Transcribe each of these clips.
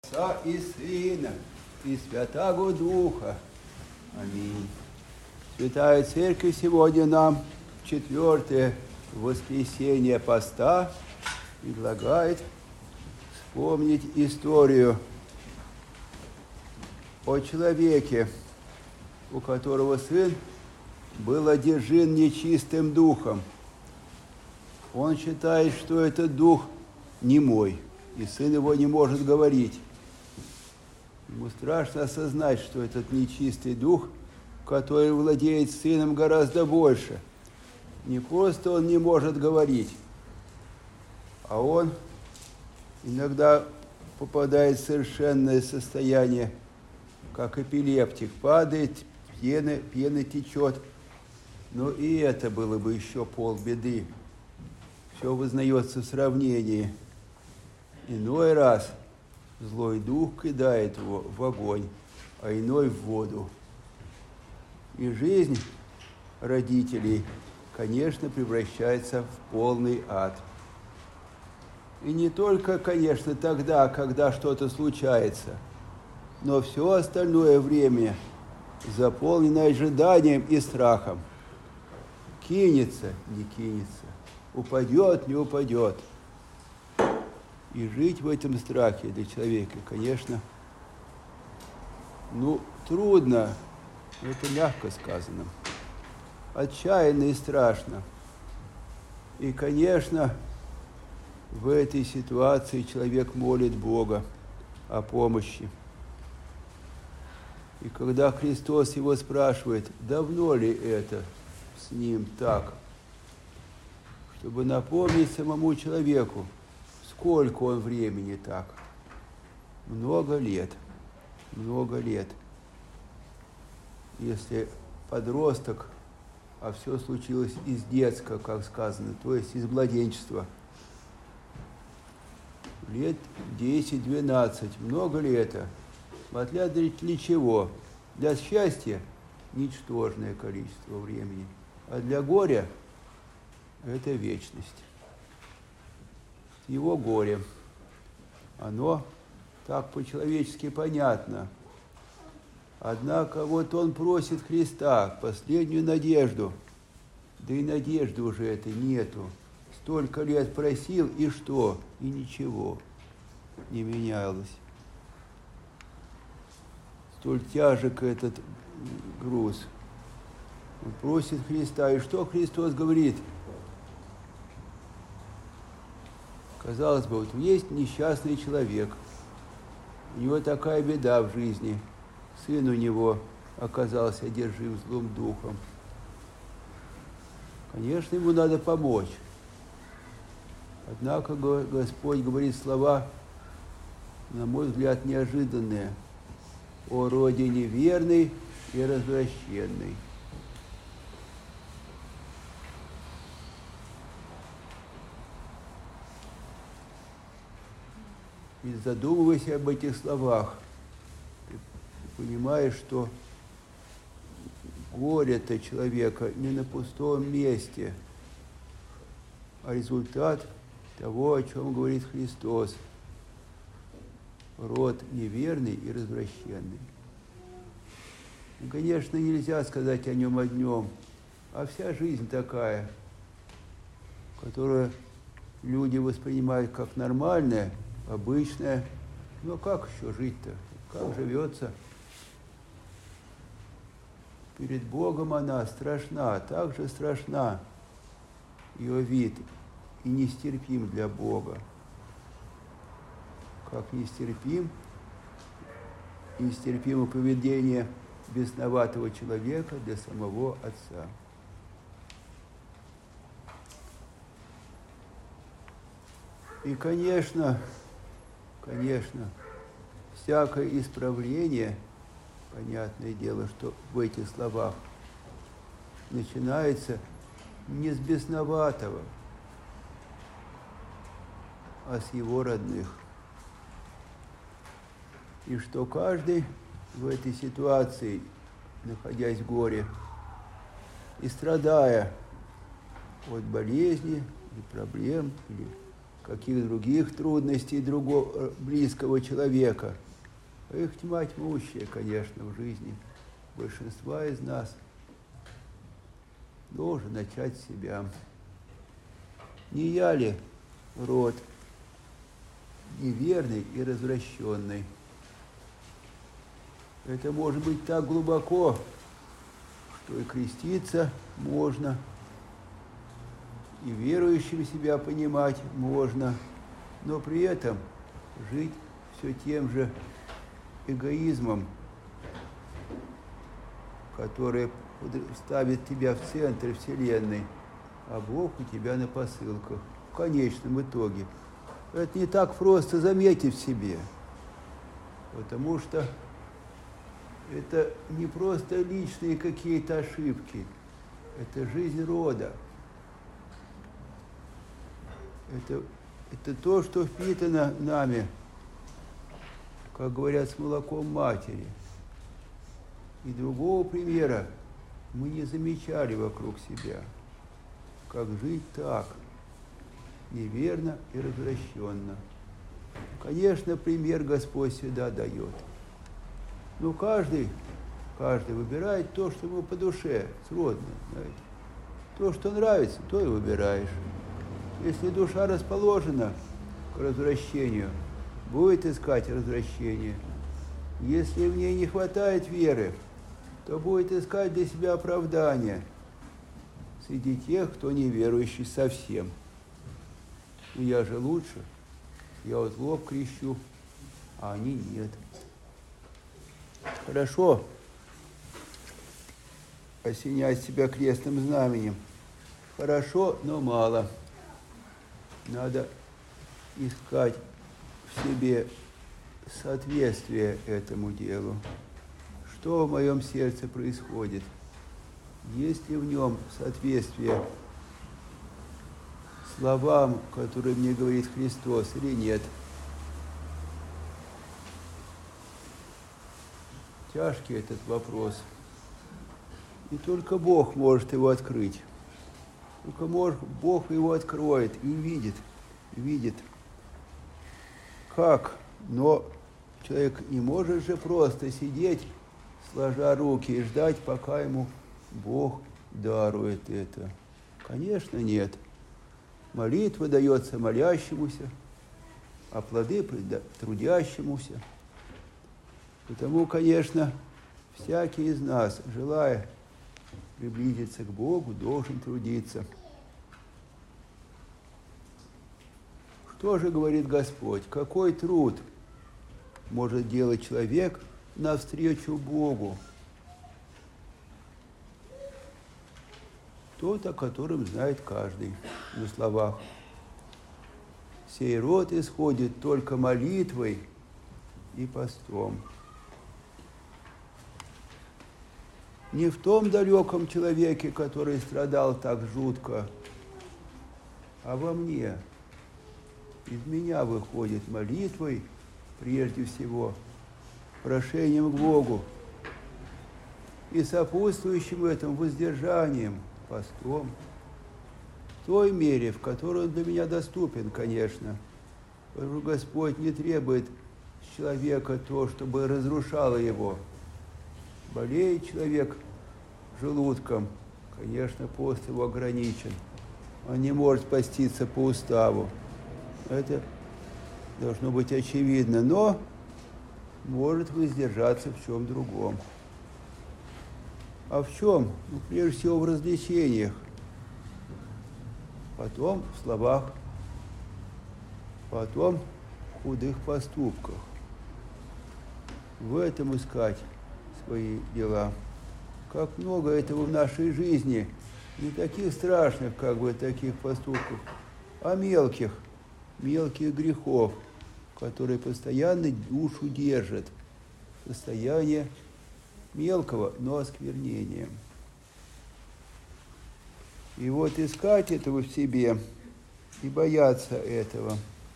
Отца и Сына, и Святаго Духа. Аминь. Святая Церковь сегодня нам в 4-е воскресенье поста предлагает вспомнить историю о человеке, у которого сын был одержим нечистым духом. Он считает, что этот дух немой, и сын его не может говорить. Ему страшно осознать, что этот нечистый дух, который владеет сыном, гораздо больше. Не просто он не может говорить, а он иногда попадает в совершенное состояние, как эпилептик, падает, пена течет. Но и это было бы еще полбеды. Все вознается в сравнении. Иной раз злой дух кидает его в огонь, а иной в воду. И жизнь родителей, конечно, превращается в полный ад. И не только, конечно, тогда, когда что-то случается, но все остальное время заполнено ожиданием и страхом. Кинется, не кинется, упадет, не упадет. И жить в этом страхе для человека, конечно, трудно, это мягко сказано, отчаянно и страшно. И, конечно, в этой ситуации человек молит Бога о помощи. И когда Христос его спрашивает, давно ли это с ним так, чтобы напомнить самому человеку, сколько он времени так. Много лет. Если подросток, а все случилось из детства, как сказано, то есть из младенчества, лет 10-12, много ли это? Смотря для чего? Для счастья ничтожное количество времени, а для горя это вечность. Его горе, оно так по-человечески понятно. Однако вот он просит Христа последнюю надежду, да и надежды уже этой нету. Столько лет просил, и что? И ничего не менялось. Столь тяжек этот груз. Он просит Христа, и что Христос говорит? Казалось бы, вот есть несчастный человек, у него такая беда в жизни, сын у него оказался одержим злым духом. Конечно, ему надо помочь. Однако Господь говорит слова, на мой взгляд, неожиданные. О роде неверный и развращенный. И задумывайся об этих словах, ты понимаешь, что горе-то человека не на пустом месте, а результат того, о чем говорит Христос. Род неверный и развращенный. И, конечно, нельзя сказать о нем одном, а вся жизнь такая, которую люди воспринимают как нормальная, обычная. Но как еще жить-то? Как живется? Перед Богом она страшна, так же страшна ее вид и нестерпим для Бога. Как нестерпимо поведение бесноватого человека для самого Отца. И, конечно, всякое исправление, понятное дело, что в этих словах начинается не с бесноватого, а с его родных. И что каждый в этой ситуации, находясь в горе и страдая от болезни или проблем, или каких других трудностей другого, близкого человека. А их тьма тьмущая, конечно, в жизни большинства из нас. Должен начать с себя. Не я ли род неверный и развращенный? Это может быть так глубоко, что и креститься можно, и верующим себя понимать можно, но при этом жить все тем же эгоизмом, который ставит тебя в центр Вселенной, а Бог у тебя на посылках. В конечном итоге. Это не так просто заметить в себе, потому что это не просто личные какие-то ошибки, это жизнь рода. Это то, что впитано нами, как говорят, с молоком матери. И другого примера мы не замечали вокруг себя, как жить так, неверно и развращенно. Конечно, пример Господь всегда дает. Но каждый выбирает то, что ему по душе, сродно, знаете. То, что нравится, то и выбираешь. Если душа расположена к развращению, будет искать развращение. Если в ней не хватает веры, то будет искать для себя оправдания среди тех, кто неверующий совсем. Ну я же лучше, я вот в лоб крещу, а они нет. Хорошо осенять себя крестным знаменем. Хорошо, но мало. Надо искать в себе соответствие этому делу. Что в моем сердце происходит? Есть ли в нем соответствие словам, которые мне говорит Христос, или нет? Тяжкий этот вопрос. И только Бог может его открыть. Только Бог его откроет и видит. Как? Но человек не может же просто сидеть, сложа руки, и ждать, пока ему Бог дарует это. Конечно, нет. Молитва дается молящемуся, а плоды трудящемуся. Потому, конечно, всякий из нас, желая приблизиться к Богу, должен трудиться. Что же говорит Господь? Какой труд может делать человек навстречу Богу? Тот, о котором знает каждый на словах. Сей род исходит только молитвой и постом. Не в том далеком человеке, который страдал так жутко, а во мне. Из меня выходит молитвой, прежде всего, прошением к Богу и сопутствующим этому воздержанием, постом, в той мере, в которой он для меня доступен, конечно. Потому что Господь не требует с человека то, чтобы разрушало его. Болеет человек желудком, конечно, пост его ограничен. Он не может поститься по уставу. Это должно быть очевидно, но может воздержаться в чем другом. А в чем? Ну, прежде всего, в развлечениях. Потом в словах. Потом в худых поступках. В этом искать свои дела. Как много этого в нашей жизни, не таких страшных, как бы, таких поступков, а мелких грехов, которые постоянно душу держат. Состояние мелкого, но осквернения. И вот искать этого в себе и бояться этого,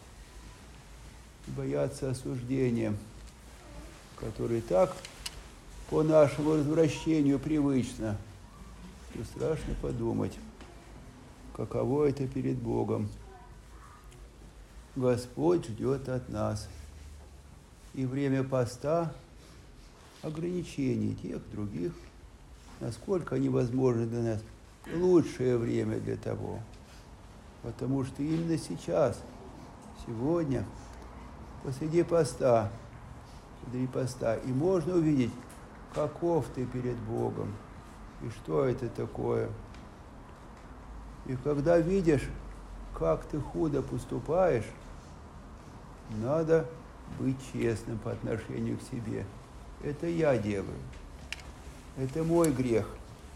и бояться осуждения, которое так по нашему развращению привычно, что страшно подумать, каково это перед Богом. Господь ждет от нас. И время поста, ограничений тех, других, насколько они возможны для нас, лучшее время для того. Потому что именно сейчас, сегодня, посреди поста, и можно увидеть, каков ты перед Богом, и что это такое. И когда видишь, как ты худо поступаешь, надо быть честным по отношению к себе. Это я делаю. Это мой грех.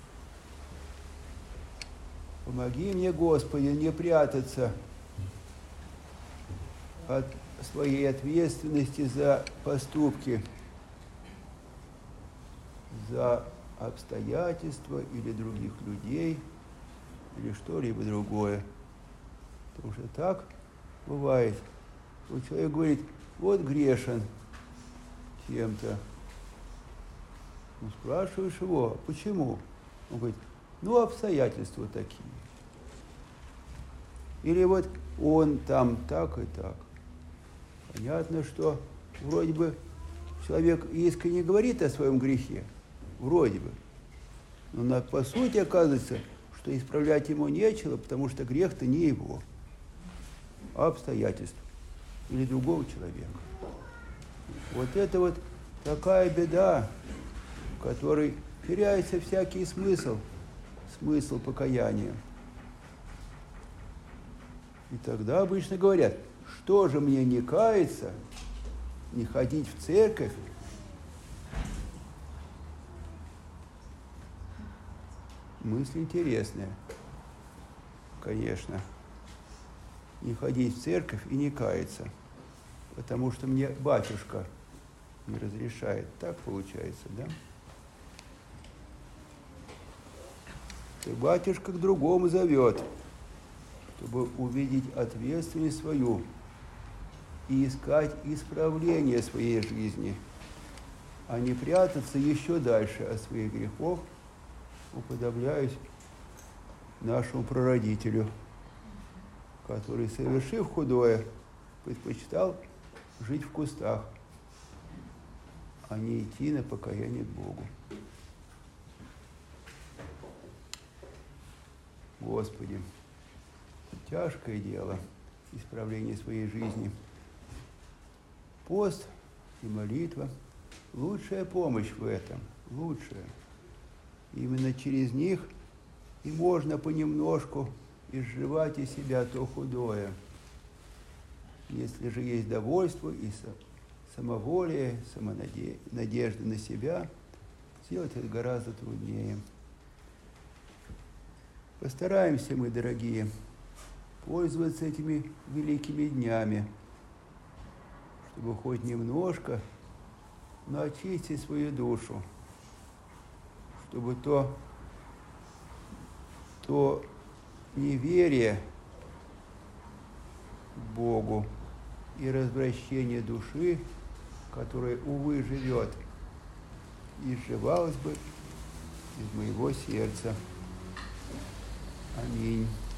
Помоги мне, Господи, не прятаться от своей ответственности за поступки, за обстоятельства или других людей, или что-либо другое. Потому что так бывает. Вот человек говорит, вот грешен чем-то. Ну, спрашиваешь его, почему? Он говорит, ну, обстоятельства такие. Или вот он там так и так. Понятно, что вроде бы человек искренне говорит о своем грехе, вроде бы. Но по сути оказывается, что исправлять ему нечего, потому что грех-то не его, а обстоятельства или другого человека. Вот это вот такая беда, в которой теряется всякий смысл покаяния. И тогда обычно говорят, что же мне не каяться, не ходить в церковь? Мысль интересная, конечно. Не ходить в церковь и не каяться, потому что мне батюшка не разрешает. Так получается, да? И батюшка к другому зовет, чтобы увидеть ответственность свою и искать исправление своей жизни, а не прятаться еще дальше от своих грехов, уподобляюсь нашему прародителю, который, совершив худое, предпочитал жить в кустах, а не идти на покаяние к Богу. Господи, тяжкое дело исправление своей жизни. Пост и молитва – лучшая помощь в этом, лучшая. Именно через них и можно понемножку изживать из себя то худое. Если же есть довольство и самоволие, самонадежда на себя, сделать это гораздо труднее. Постараемся мы, дорогие, пользоваться этими великими днями, чтобы хоть немножко, но очистить свою душу, чтобы то неверие к Богу и развращение души, которое, увы, живет, изживалось бы из моего сердца. Аминь.